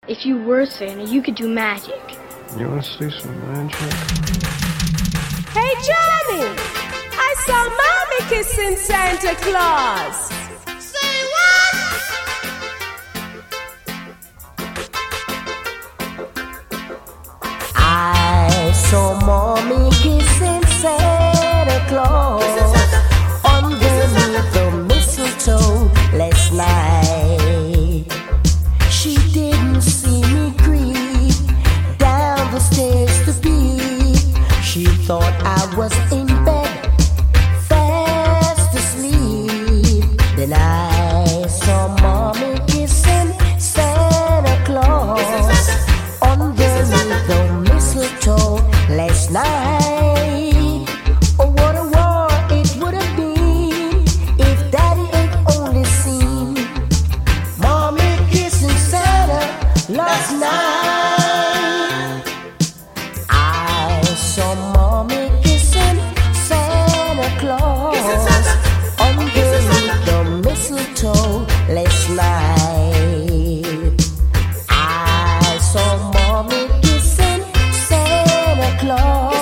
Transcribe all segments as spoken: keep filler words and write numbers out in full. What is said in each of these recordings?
If you were Santa, you could do magic. You want to see some magic? Hey, Johnny! I saw Mommy kissing Santa Claus! Say what? I saw Mommy kissing Santa Claus underneath the mistletoe last night. She didn't see me creep down the stairs to peep. She thought I was in bed, fast asleep. Then I saw Mommy kissing Santa Claus underneath the mistletoe last night. Oh, what a war it would have been if Daddy ain't only seen Mommy kissing Santa last night. I saw Mommy kissing Santa Claus underneath the mistletoe last night. I saw Mommy kissing Santa Claus.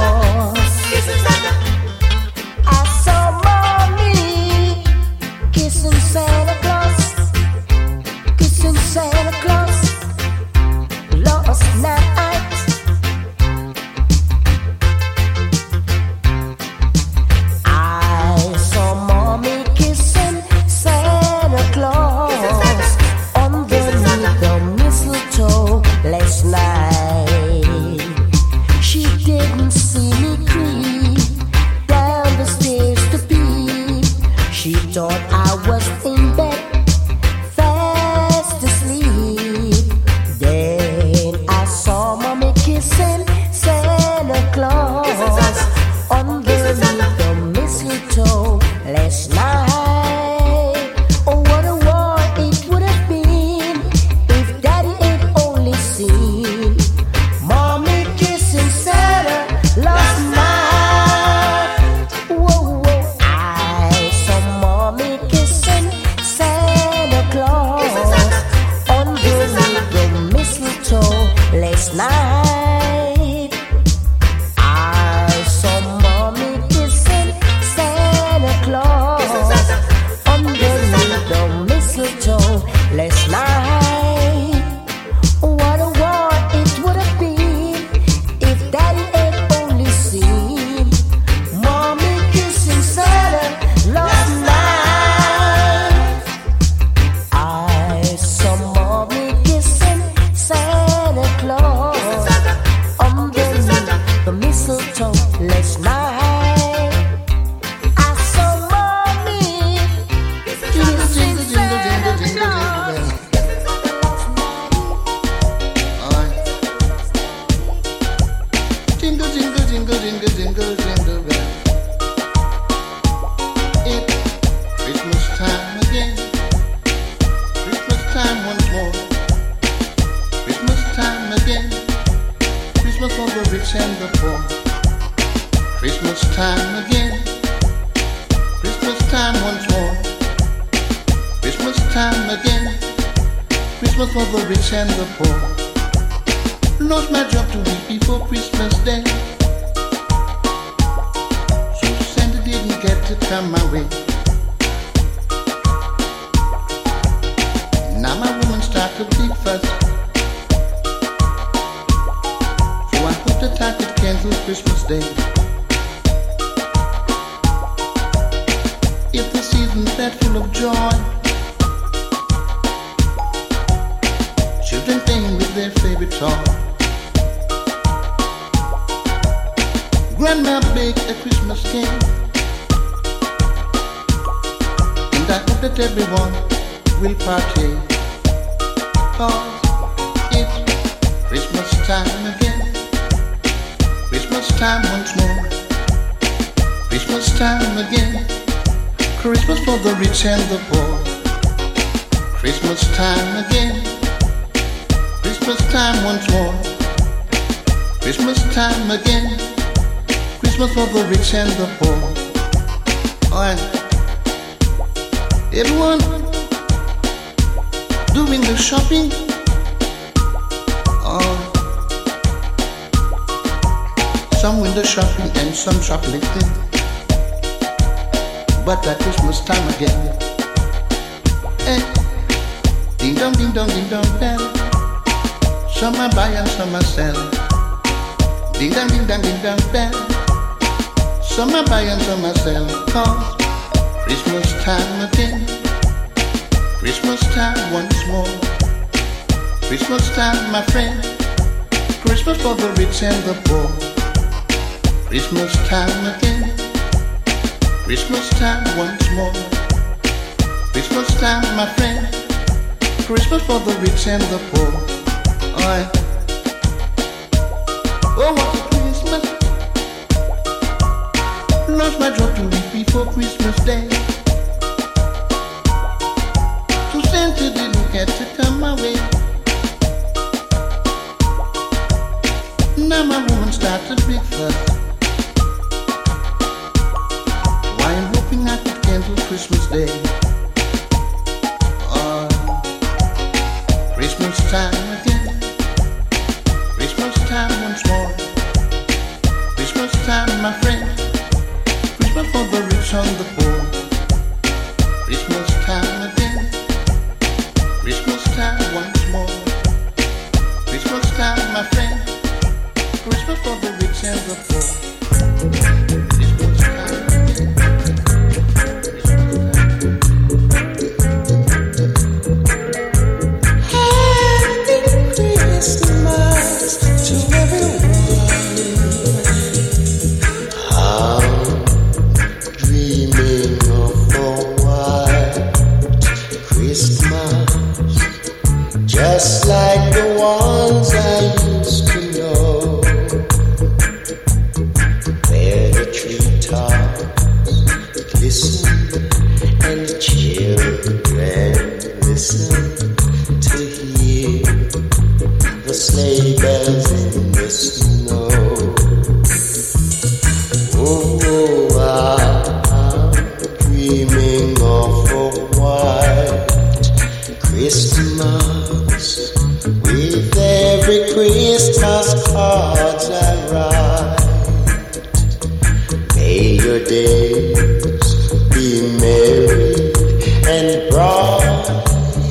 I saw Mommy kissing Santa Claus, kissing Santa Claus last night. I saw Mommy kissing Santa Claus underneath the mistletoe last night. She didn't see me creep down the stairs to peep. She thought I was in bed, fast asleep. Then I saw Mommy kissing Santa Claus underneath the mistletoe last night. Oh, what a war it would have been if Daddy ain't only seen Mommy kissing Santa last night. Whoa, whoa. I saw Mommy kissing Santa Claus underneath the mistletoe last night. I saw Mommy kissing Santa Claus underneath the mistletoe last night. What a war it would have been if Daddy ain't only seen Mommy kissing Santa last night. I saw Mommy kissing Santa Claus underneath the mistletoe last night. I saw Mommy kissing Santa Claus. Jingle, jingle, jingle, jingle, jingle, jingle bell. It's Christmas time again. Christmas time once more. Christmas time again. Christmas for the rich and the poor. Christmas time again. Christmas time once more. Christmas time again. Christmas for the rich and the poor. Lost my job two weeks before Christmas Day, so Santa didn't get to come my way. Now my woman started a big fuss, so I hope that I could cancel Christmas Day. If the season's that full of joy, children playing with their favorite toy. Grandma baked a Christmas cake, and I hope that everyone will partake. Cause it's Christmas time again. Christmas time once more. Christmas time again. Christmas for the rich and the poor. Christmas time again. Christmas time once more. Christmas time again. Christmas for the rich and the poor. Alright. Everyone doing the shopping, some window shopping and some shoplifting. But at Christmas time again, eh, ding dong, ding dong, ding dong bell. Some are buy and some are sell. Ding dong, ding dong, ding dong bell. Some are buy and some are sell. Cause Christmas time again, Christmas time once more. Christmas time, my friend, Christmas for the rich and the poor. Christmas time again, Christmas time once more. Christmas time, my friend, Christmas for the rich and the poor. Aye. Oh, what a Christmas. Lost my job to week before Christmas Day. To Santa didn't get to come my way. Now my woman started big fuss. Why I'm hoping I could cancel Christmas Day. Oh, Christmas time again, Christmas time once more. Christmas time, my friend, Christmas for the rich and the poor. Christmas time again, Christmas time once more. Christmas time, my friend, Christmas for the rich and the poor. Christmas time again. Happy Christmas to everyone. I'm dreaming of a white Christmas, just like the ones I used to know. Listen and the children listen to hear the sleigh bells in the snow. Oh, I'm dreaming of a white Christmas with every Christmas cards I write. May your days be merry and bright,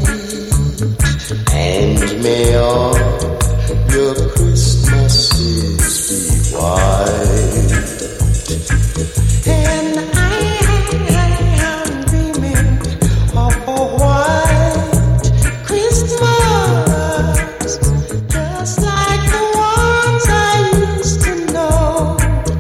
and may all your Christmases be white. And I am dreaming of a white Christmas, just like the ones I used to know.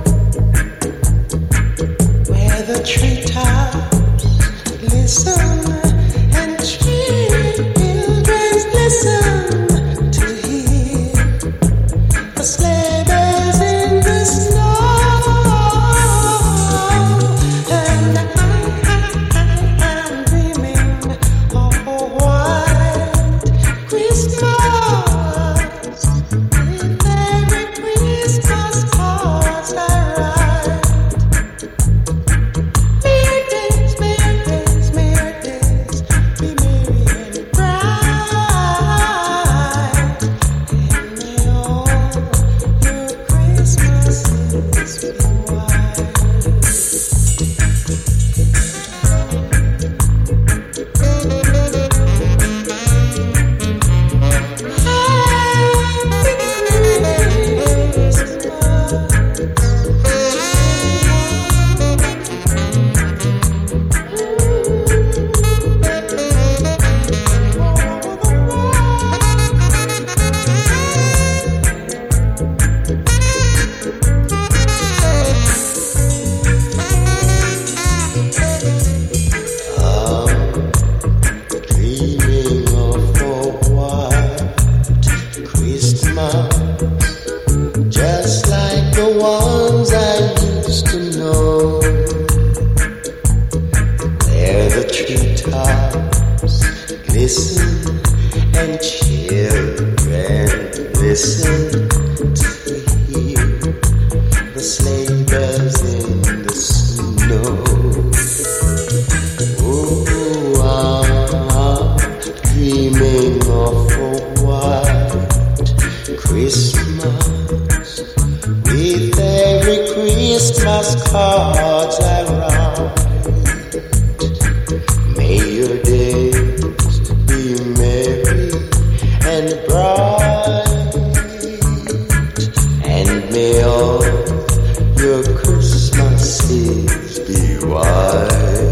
The treetops listen and children listen to hear the sleigh bells in the snow. And I am dreaming of a white Christmas with every Christmas cards I write. Just like the ones I used to know, where the treetops glisten and children listen to hear the sleigh bells in the snow. Oh, I'm dreaming of a white Christmas with a and bright, and may all your Christmases be white.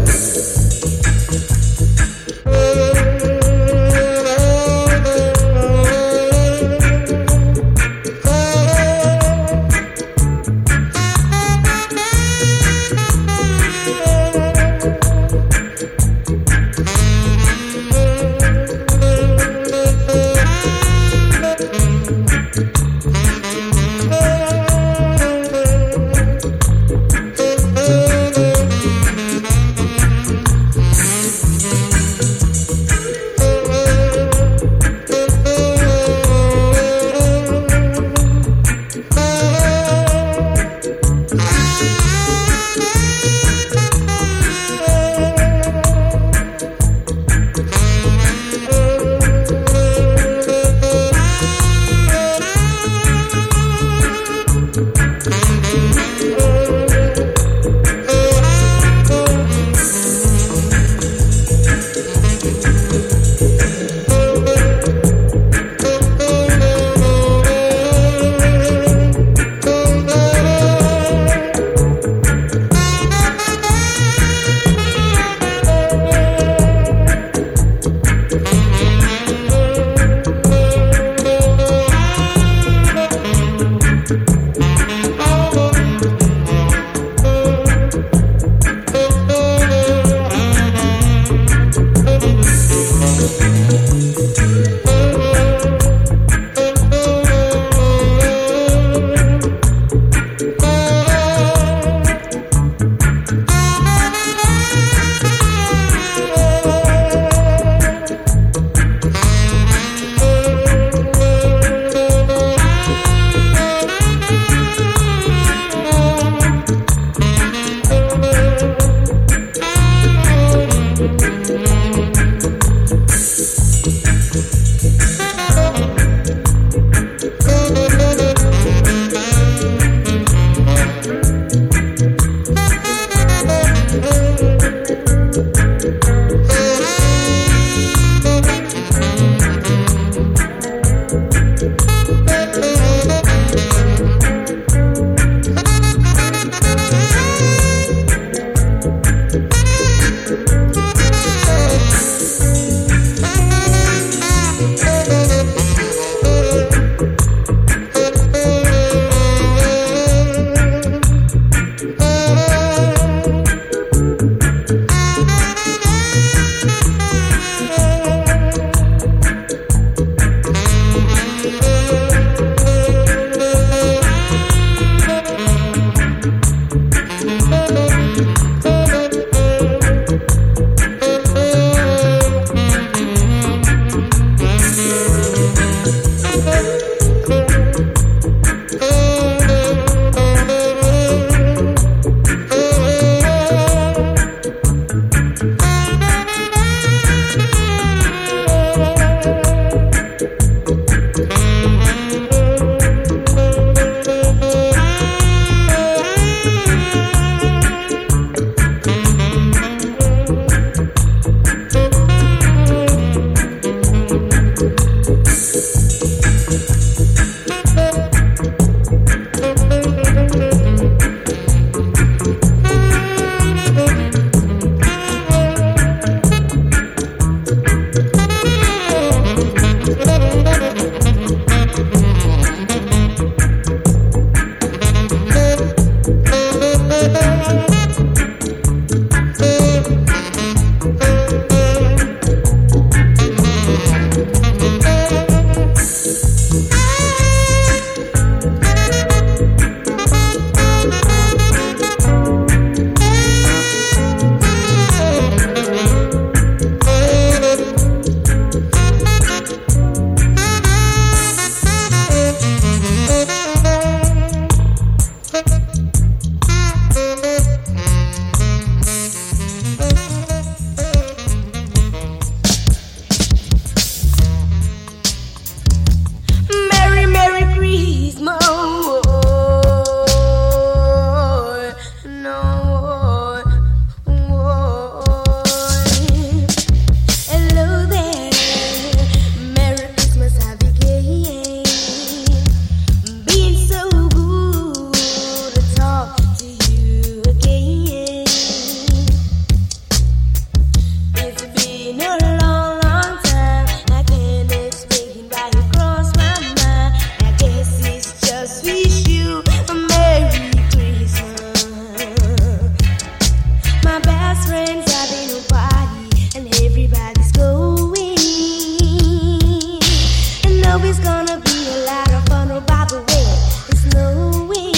gonna be a lot of fun. Oh, by the way, it's snowing.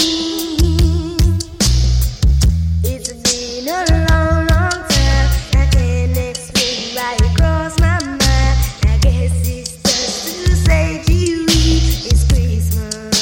It's been a long, long time. I can't explain why it crossed my mind. I guess it's just to say to you, it's Christmas.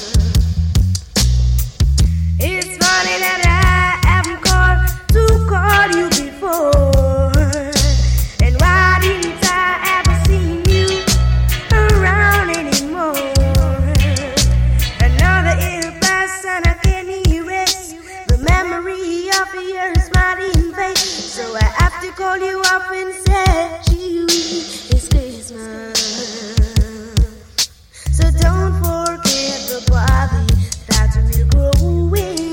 It's funny that I haven't called to call you before. And why didn't I ever see you around anymore? Another year passed and I can't erase the memory of your smiling face. So I have to call you up and say to you, it's Christmas. So don't forget the body that will grow in.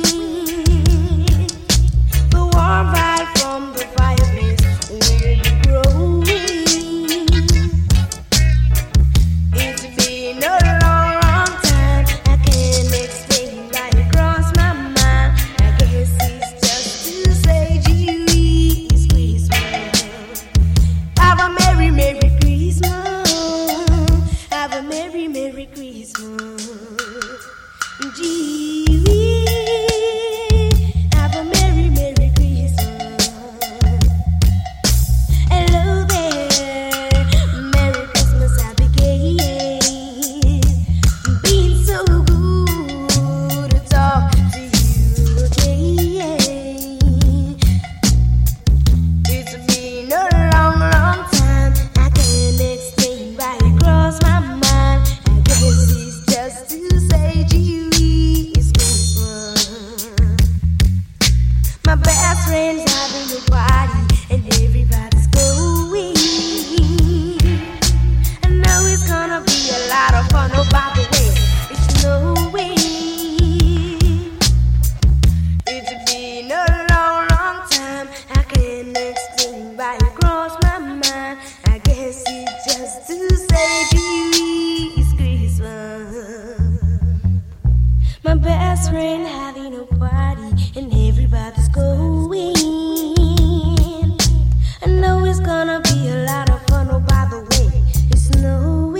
The warm vibe from the fireplace will be growing. It's been a long, long time. I can't explain why it crossed my mind. I guess it's just to say to you, it's Christmas. Have a merry, merry Christmas. Have a merry, merry Christmas. Gee, have a merry, merry Christmas. Hello there, Merry Christmas, Abigail. Been so good to talk to you again. It's been a long, long time. I can't explain why it crossed my mind. I guess it's just to say to you, it's Christmas. My best friend's having a party and everybody's going. I know it's gonna be a lot of fun. Oh, by the way, it's snowing. It's been a long, long time. I can't explain why it crossed my mind. I guess it's just to say to you, it's Christmas. My best friend having a party and everybody's going. I know it's gonna be a lot of fun. Oh, by the way, it's snowing.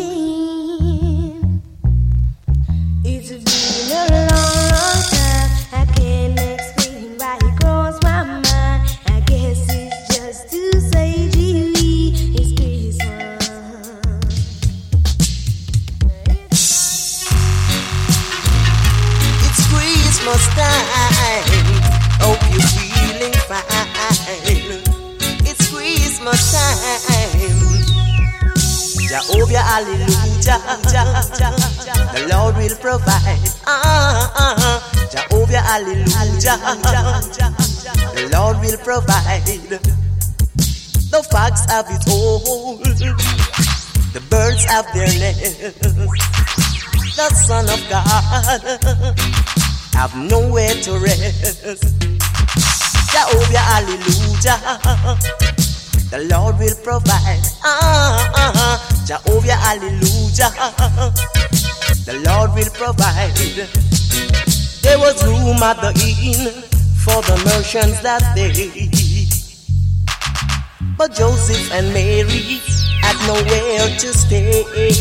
It's been a long, long time. I can't explain why it crossed my mind. I guess it's just to say to you, it's Christmas. It's Christmas time. Hope you're feeling fine. It's Christmas time. Jehovah, hallelujah. The Lord will provide. Ah, ah, ah. Jehovah, hallelujah. The Lord will provide. The fox have its hole. The birds have their nest. The Son of God have nowhere to rest. Jehovah, hallelujah. The Lord will provide. Ah, ah, ah. Jehovah, hallelujah. The Lord will provide. There was room at the inn for the merchants that day, but Joseph and Mary had nowhere to stay.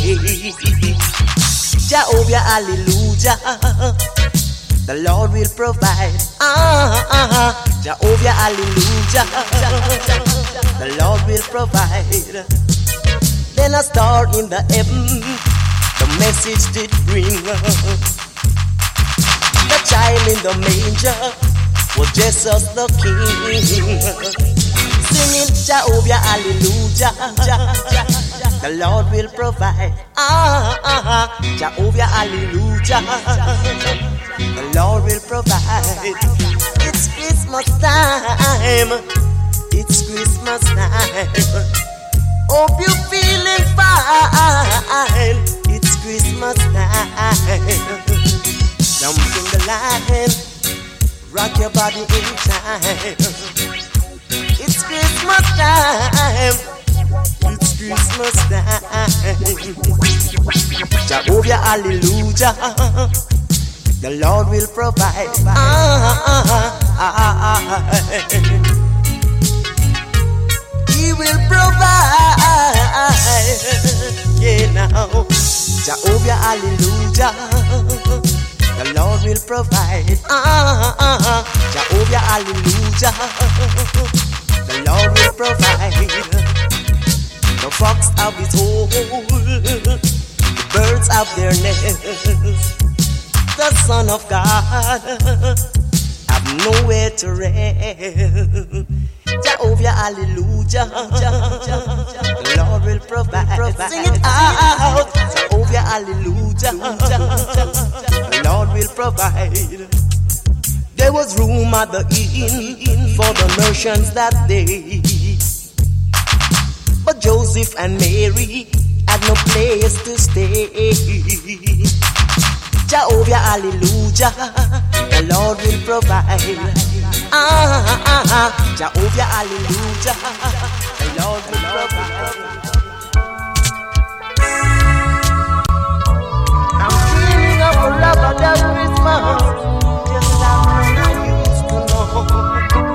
Jehovah, hallelujah. The Lord will provide. Ah, ah, ah. Jehovah, hallelujah. The Lord will provide. Then a star in the heaven, the message did bring. The child in the manger was Jesus the King. Singing Jehovah, hallelujah. The Lord will provide. Ah, ah, ah. Jehovah, hallelujah. The Lord will provide. It's Christmas time. It's Christmas time. Hope you're feeling fine. It's Christmas time. Jump in the line, rock your body in time. It's Christmas time. It's Christmas time. Jehovah, hallelujah. The Lord will provide. Ah, ah, ah, ah. He will provide. yeah now. Jehovah, hallelujah. The Lord will provide. Ah, ah, ah. Jehovah, hallelujah. The Lord will provide. The fox have his hole, the birds have their nests. The Son of God have nowhere to rest. Jehovah, hallelujah. The Lord will provide. Sing it out. Jehovah, hallelujah. The Lord will provide. There was room at the inn for the merchants that day, but Joseph and Mary had no place to stay. Jehovah, hallelujah. The Lord will provide. Ah, ah, ah, Jehovah, hallelujah. The Lord will provide. I'm dreaming of a rubber duck Christmas, just like I used to know.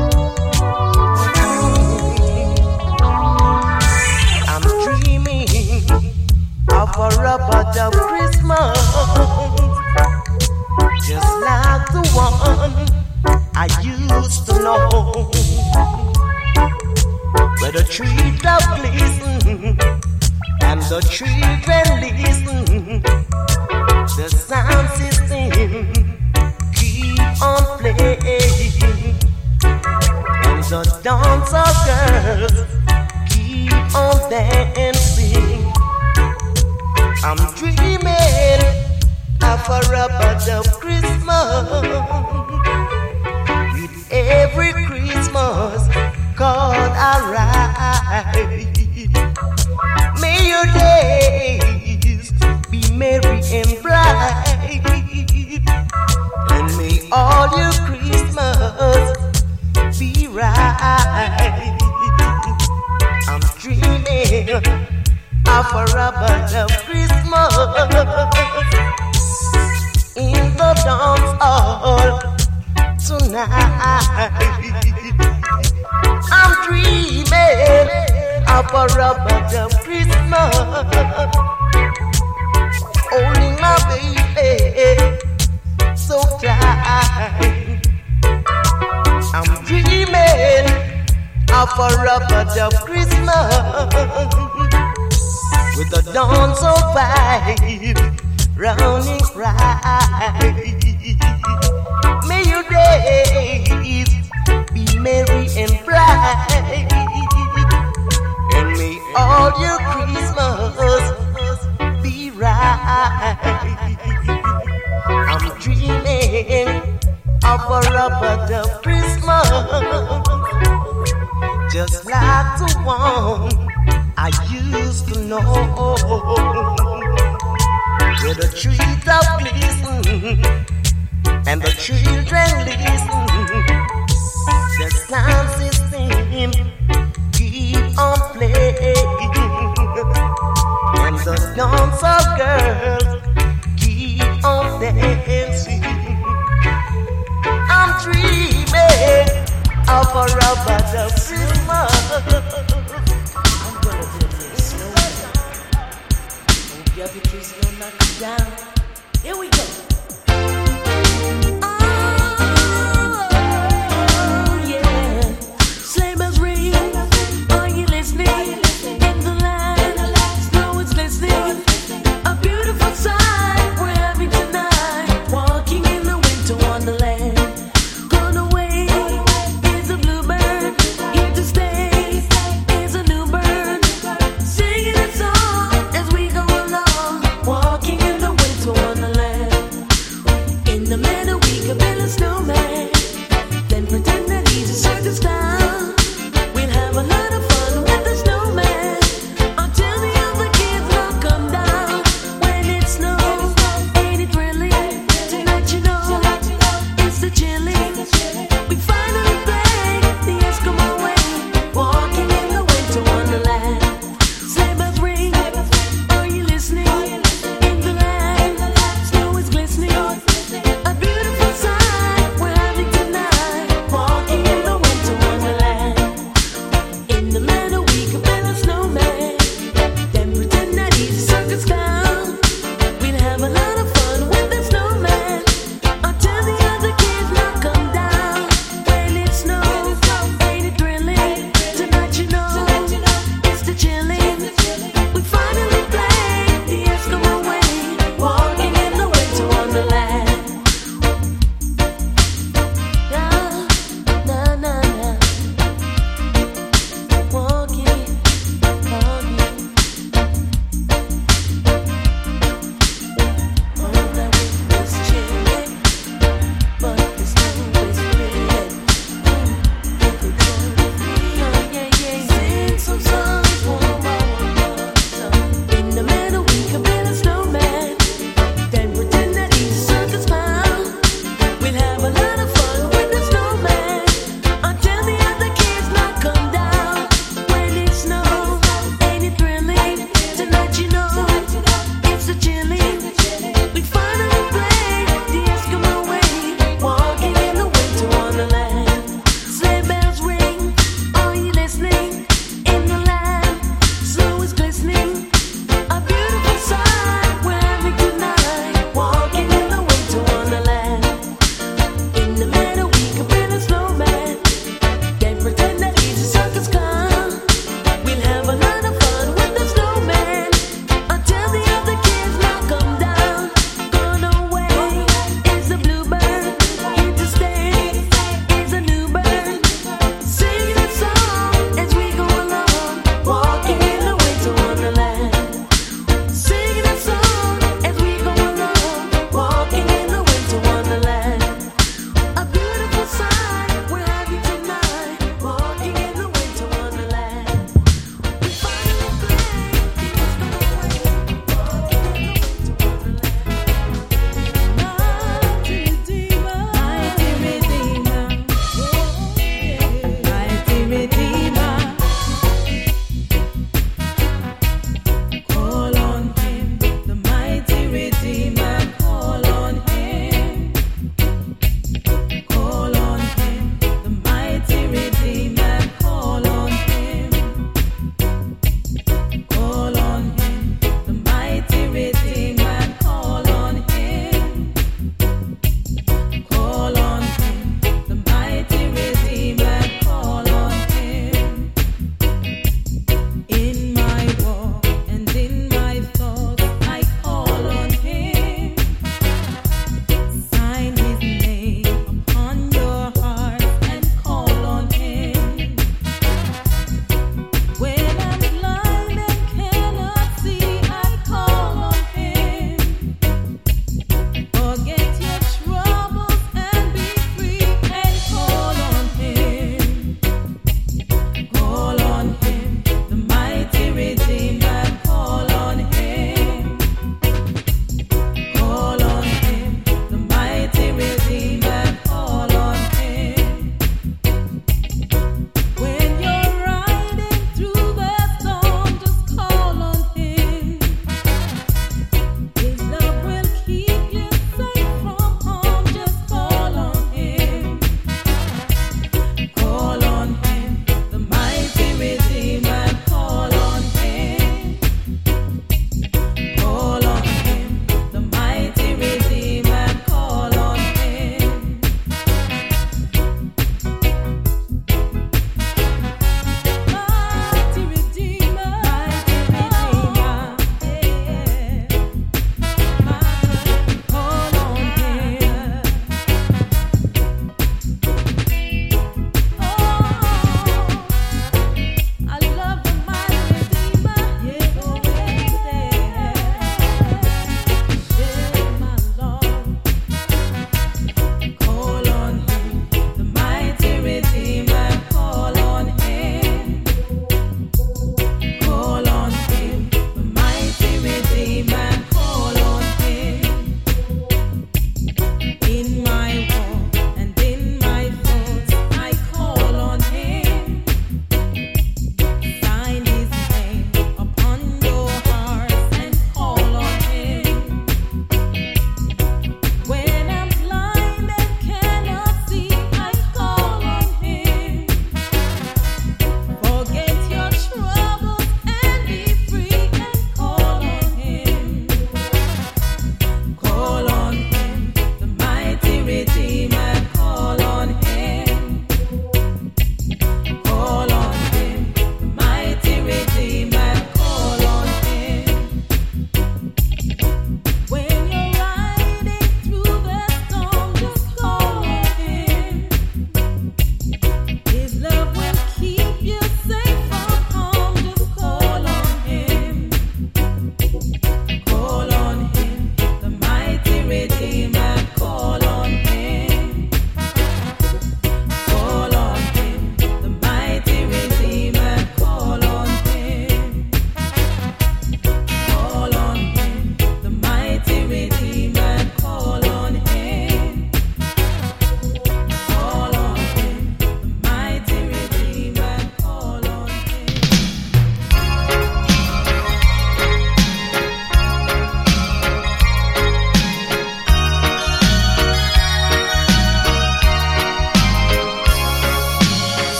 I'm dreaming of a rubber duck Christmas, just like the one I used to know, where the treetops glisten and the children listen. The sound system keep on playing, and the dancer girls keep on dancing. I'm dreaming of a rubber duck Christmas, every Christmas called alright. May your days be merry and bright, and may all your Christmas be right. I'm dreaming of a rubber duck Christmas in the dance hall tonight. I'm dreaming of a rubber duck Christmas, holding my baby so tight. I'm dreaming of a rubber duck Christmas, with the dawn so vibe, rounding right. May your days be merry and bright, and may all your Christmas be right. I'm dreaming of a rubber duck Christmas, just like the one I used to know, where the treetops glisten and the children listen. The sound system keep on playing, and the dancer girls keep on dancing. I'm dreaming of a rubber duck Christmas. I'm gonna do this slow down. Hope your pictures don't knock you down. Here we go. In the meadow we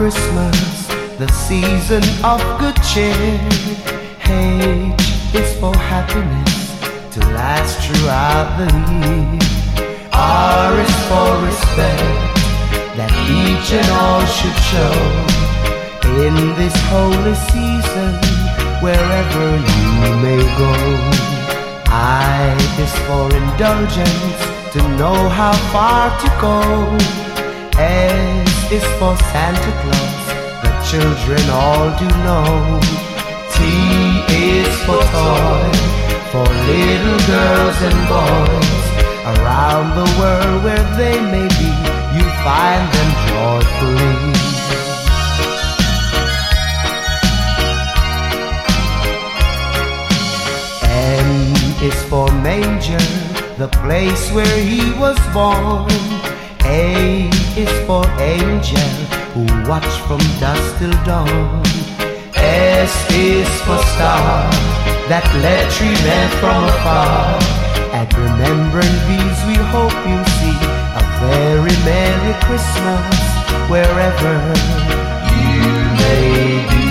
Christmas, the season of good cheer. H is for happiness to last throughout the year. R is for respect that each and all should show in this holy season, wherever you may go. I is for indulgence, to know how far to go. S is for Santa Claus, the children all do know. T is for toy, for little girls and boys. Around the world where they may be, you find them joyfully. M is for manger, the place where he was born. A is for angel, who watch from dusk till dawn. S is for star, that let three men from afar. And remembering these, we hope you see a very Merry Christmas wherever you may be.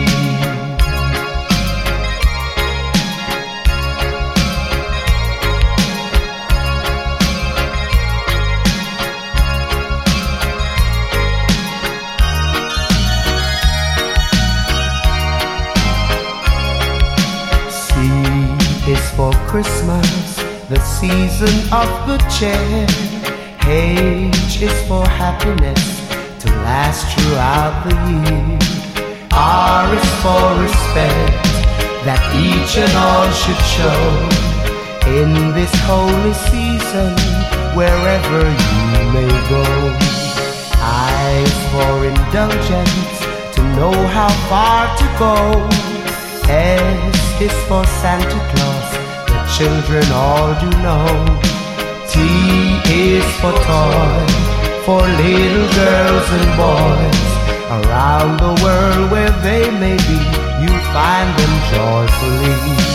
Is for Christmas, the season of good cheer. H is for happiness to last throughout the year. R is for respect that each and all should show in this holy season, wherever you may go. I is for indulgence, to know how far to go. S is for Santa Claus, the children all do know. T is for toy, for little girls and boys. Around the world where they may be, you find them joyfully.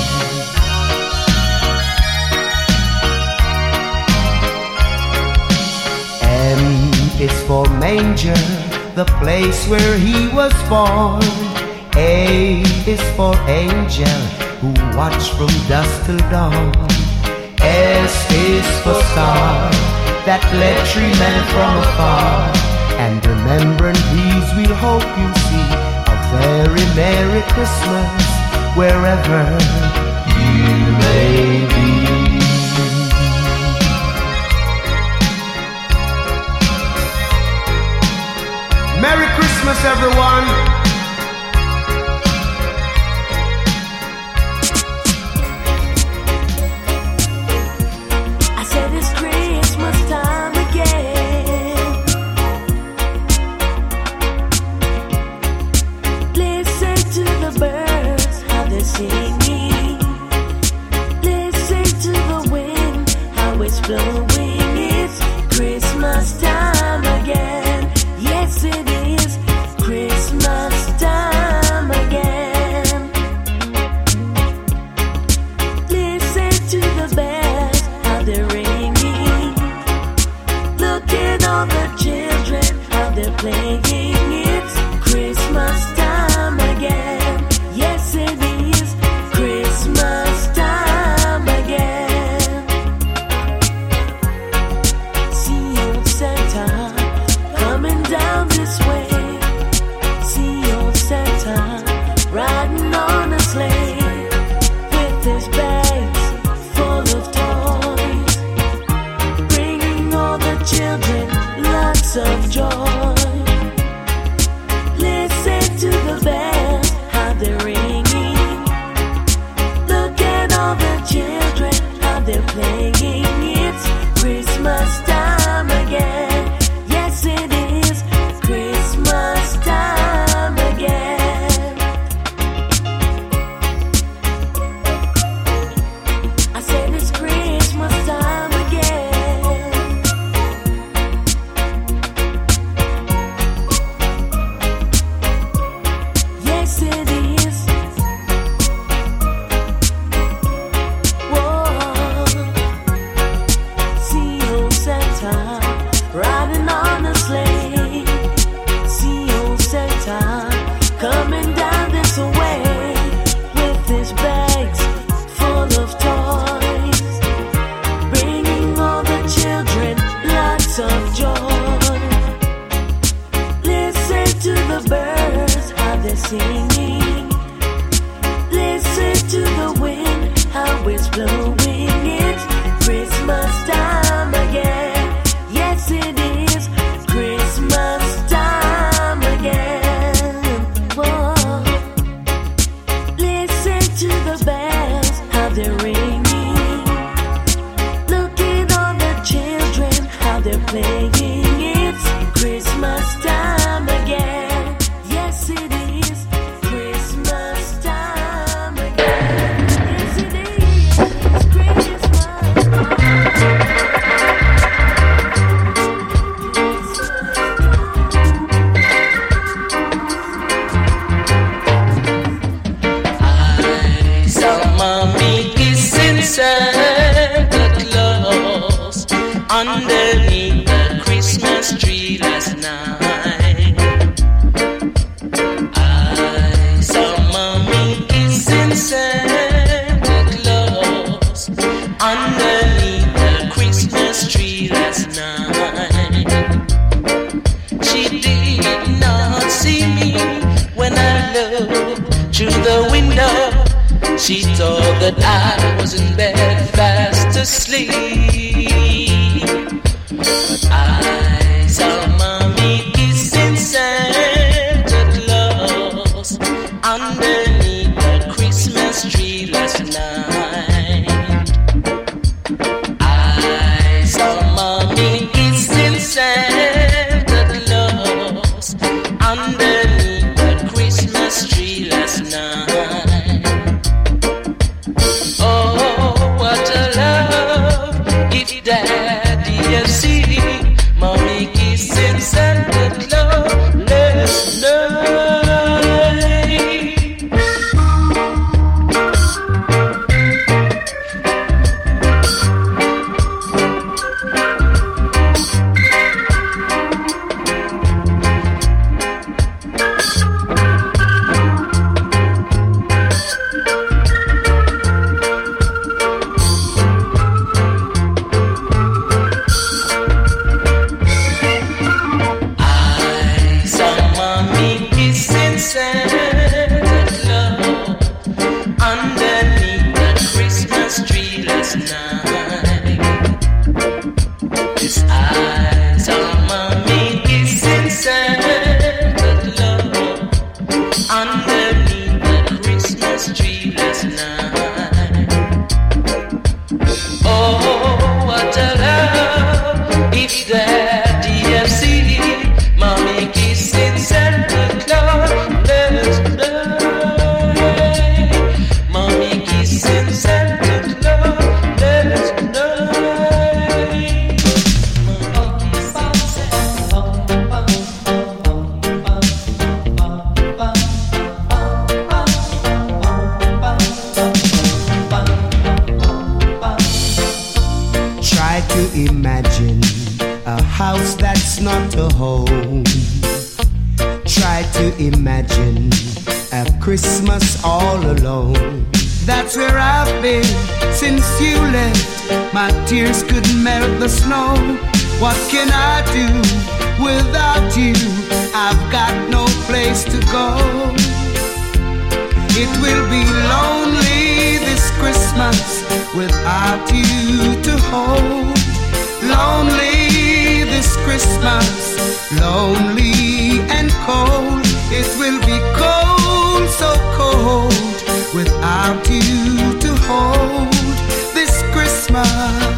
M is for manger, the place where he was born. A is for angel, who watch from dusk till dawn. S is for star, that led three men from afar. And remembering these, we hope you see a very Merry Christmas wherever you may be. Merry Christmas, everyone! Of joy. Santa Claus underneath the Christmas tree last night. I saw Mommy kissing Santa Claus underneath the Christmas tree last night. She did not see me when I looked through the window. She thought that I was in bed fast asleep. But I saw Mommy kissing Santa Claus underneath the Christmas tree last night. I saw Mommy kissing Santa Claus underneath the Christmas tree last night. Daddy, you see, Mommy kissing Santa Claus last night. Christmas all alone. That's where I've been since you left. My tears couldn't melt the snow. What can I do without you? I've got no place to go. It will be lonely this Christmas without you to hold. Lonely this Christmas, lonely and cold. It will be cold, so cold, without you to hold this Christmas.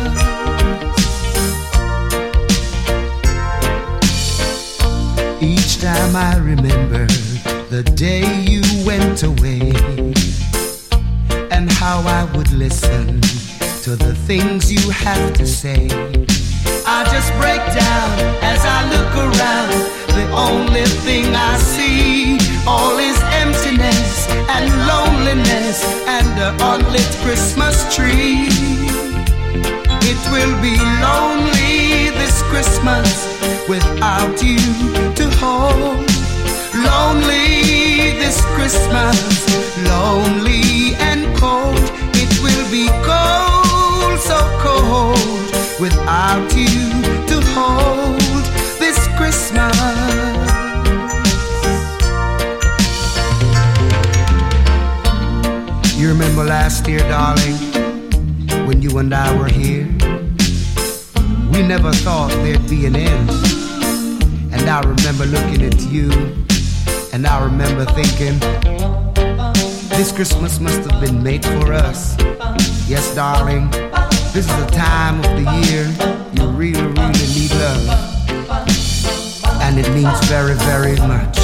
Each time I remember the day you went away, and how I would listen to the things you have to say, I just break down as I look around. The only thing I see, all is emptiness and loneliness and the unlit Christmas tree. It will be lonely this Christmas without you to hold. Lonely this Christmas, lonely and cold. It will be cold, so cold, without you to hold this Christmas. You remember last year, darling, when you and I were here? We never thought there'd be an end. And I remember looking at you, and I remember thinking, this Christmas must have been made for us. Yes, darling, this is the time of the year you really, really need love. And it means very, very much.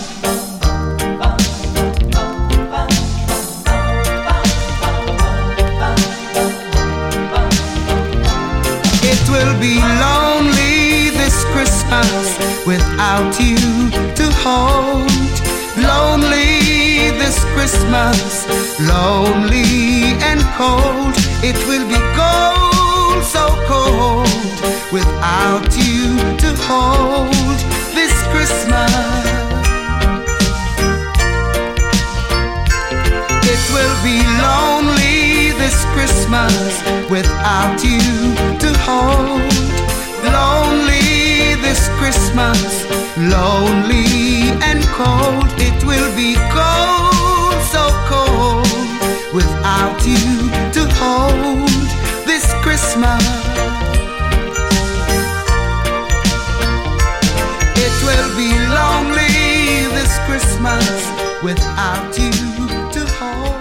It will be lonely this Christmas without you to hold. Lonely this Christmas Christmas, lonely and cold. It will be cold, so cold, without you to hold this Christmas. It will be lonely this Christmas without you to hold. Lonely this Christmas, lonely and cold. It will be cold, so cold, without you to hold this Christmas. It will be lonely this Christmas without you to hold.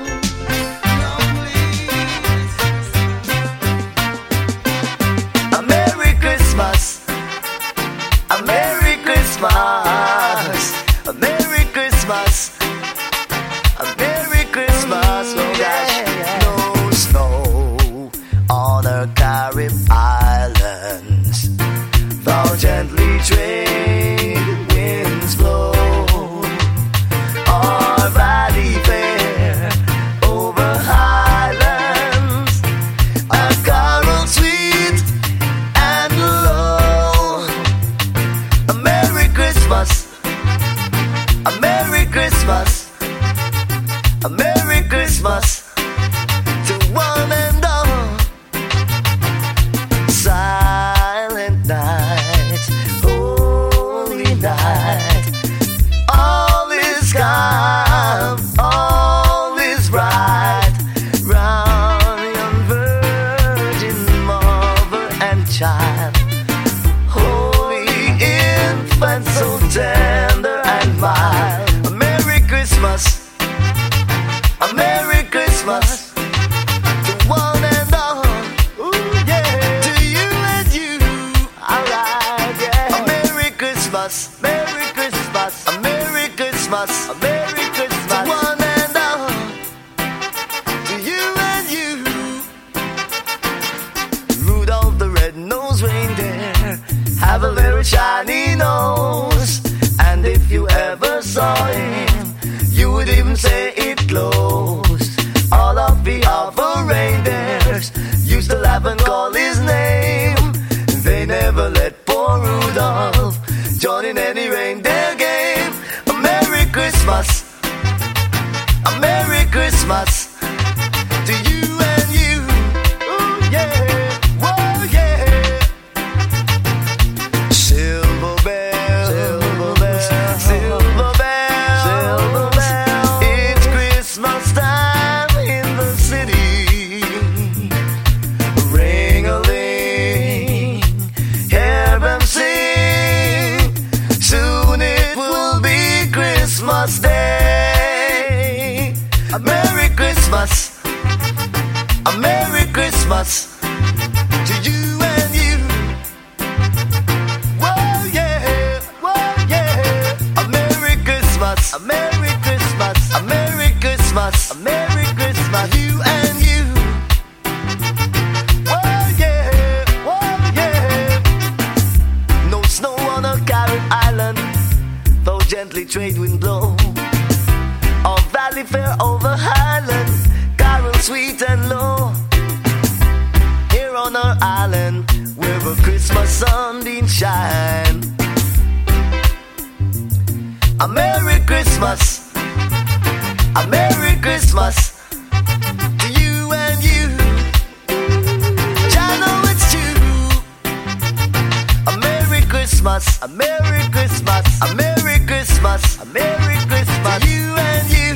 A Merry Christmas, a Merry Christmas, a Merry Christmas, a Merry Christmas. Oh gosh, no snow on the Carib Islands, though gently trade winds blow. Our valley fair over highlands, a carol sweet and low. A Merry Christmas, a Merry Christmas, a Merry Christmas to one and all. Silent night, holy night, all is calm, all is bright, round young virgin mother and child, holy infant so tender and mild. A Merry Christmas, a Merry Christmas to one and all. Ooh, yeah. To you and you, alright, yeah. A Merry Christmas, Merry Christmas, a Merry Christmas, a Merry Christmas to one and all. To you and you, Rudolph the red-nosed reindeer have a very shiny nose, and if you ever saw him, you would even say it glows. All of the other reindeers used to laugh and call his name. They never let poor Rudolph join in any reindeer game. A Merry Christmas, a Merry Christmas to you and you. Ooh, yeah, whoa, yeah. Silver bells, silver bells, silver bells, silver bells. It's Christmas time in the city. Ring-a-ling, hear them sing. Soon it will be Christmas Day. A Merry Christmas, a Merry Christmas to you and you. Whoa, yeah, whoa, yeah. A Merry Christmas, a Merry Christmas, a Merry Christmas, a Merry Christmas, you and you. Whoa, yeah, whoa, yeah. No snow on a Carib Island, though gently trade wind blow. Or valley fair over highland, carol sweet and low. Here on our island, where the Christmas sunbeam shine. A Merry Christmas, a Merry Christmas to you and you. I know it's true. A Merry Christmas, a Merry Christmas, a Merry Christmas, a Merry Christmas to you and you.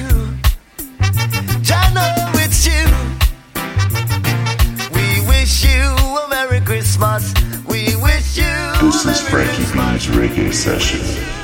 I know it's you. We wish you a Merry Christmas. We wish you. This is Frankie B's Reggae Session.